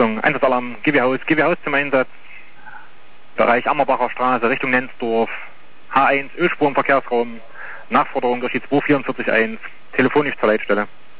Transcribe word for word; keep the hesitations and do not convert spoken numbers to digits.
Achtung, Einsatzalarm, G W Haus, G W Haus zum Einsatz. Bereich Ammerbacher Straße, Richtung Nenzdorf. H eins, Ölspur im Verkehrsraum. Nachforderung durch die zwei vier vier eins. Telefonisch zur Leitstelle.